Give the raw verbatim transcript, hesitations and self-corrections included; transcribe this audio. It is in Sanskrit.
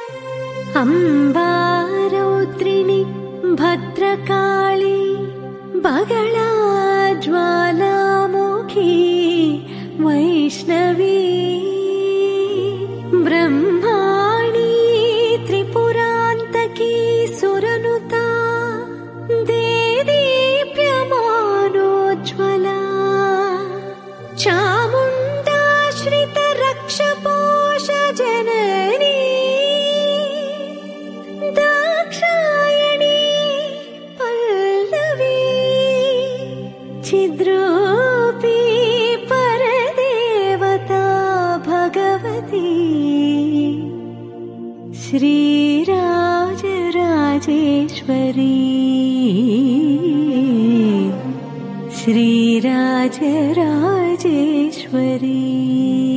अम्बा रौद्रिणी भद्रकाली बगला ज्वालामुखी वैष्णवी ब्रह्माणी त्रिपुरान्तकी सुरनुता देदीप्यमानोज्ज्वला चामुण्डाश्रित रक्षपोष जननी दाक्षायणी पल्लवी छिद्रूपी परदेवता भगवती श्रीराजराजेश्वरी श्रीराजराजेश्वरी।